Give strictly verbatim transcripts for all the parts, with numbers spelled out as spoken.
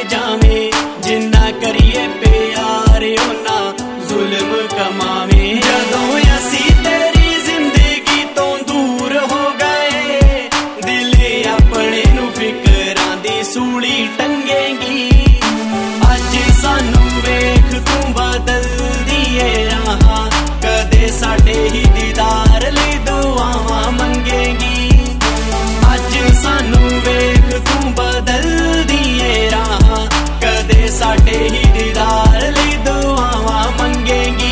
जावे, जिन्ना करिए प्यार ओना जुल्म कमावे। जदों असी तेरी जिंदगी तो दूर हो गए, दिल अपने नू फिकरां दी सूली टंगेगी। अज सानू वेख तू बदल दिए राहां, कदे साडे ही दीदार लई दुआवां मंगेगी। अज सानू वेख तू बदल दिए राहां, कदे साडे ही दीदार लई दुआवां मंगेगी।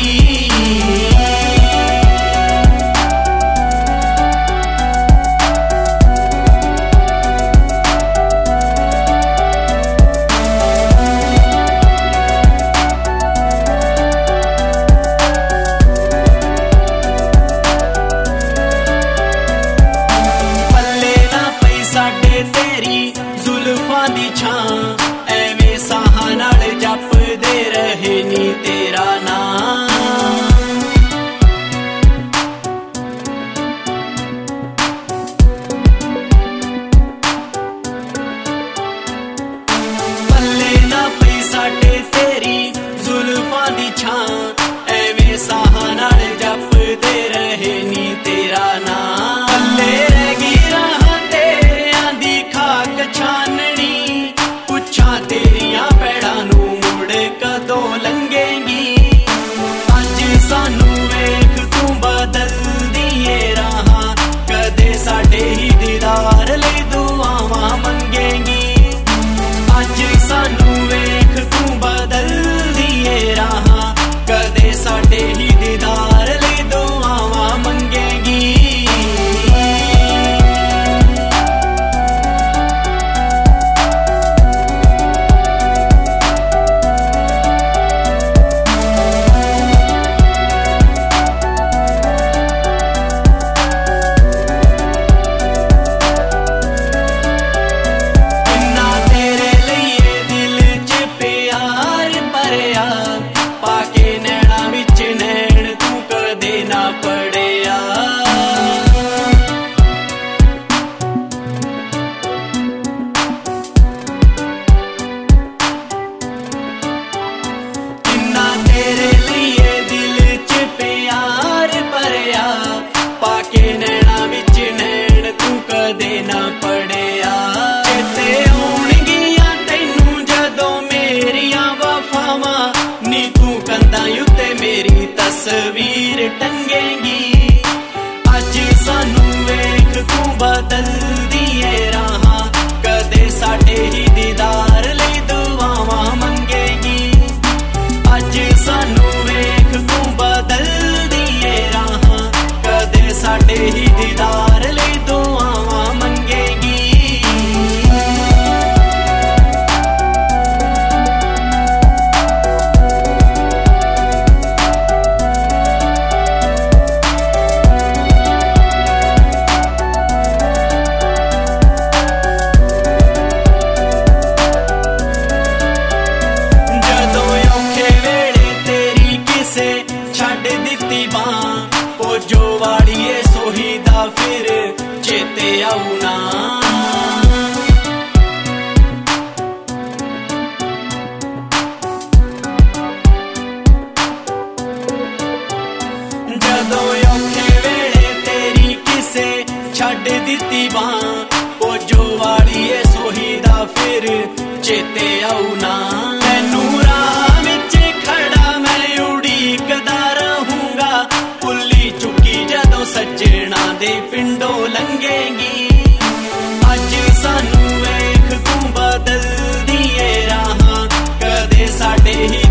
जुल्फां दी छां एवें साहां नाल जपदे रहे नी तेरा नाम। पल्ले ना पई साडे तेरी जुल्फां दी छां एवें साहां नाल जपदे रहे नी तेरा नाम। पल्ले रह गई राहां तेरियां दी खाक छाननी, पुछां तेरियां पैड़ां नू मुड़ कदों लंघेगी। अज सानू वेख तू बदल दिए राहां, कदे साडे ही दीदार लई दुआवां मंगेगी। अज सानू वेख तू बदल दिए राहां, कदे साडे ही दीदार लई दुआवां मंगेगी। मेरी तस्वीर टंगेगी। अज सानू वेख तू बदल दिए राहां, कदे साडे ही दीदार लई दुआवां मंगेगी। अज सानू वेख तू बदल दिए राहां, कदे साडे ही दीदार लई दुआवां मंगेगी। जो वाड़िए सोहीदा फिर चेते आउना। जदों औखे वेले तेरी किसे छड्ड दित्ती बां, ओ जो वाड़िए सोहीदा फिर चेते आउना। मैनू राह विच खड़ा मैं उड़ीकदा रहूंगा, भुल्ली चुकी जदों सज्जणा दे पिंडों लंघेगी। अज सानू वेख तू बदल दिए राहां, कदे साडे ही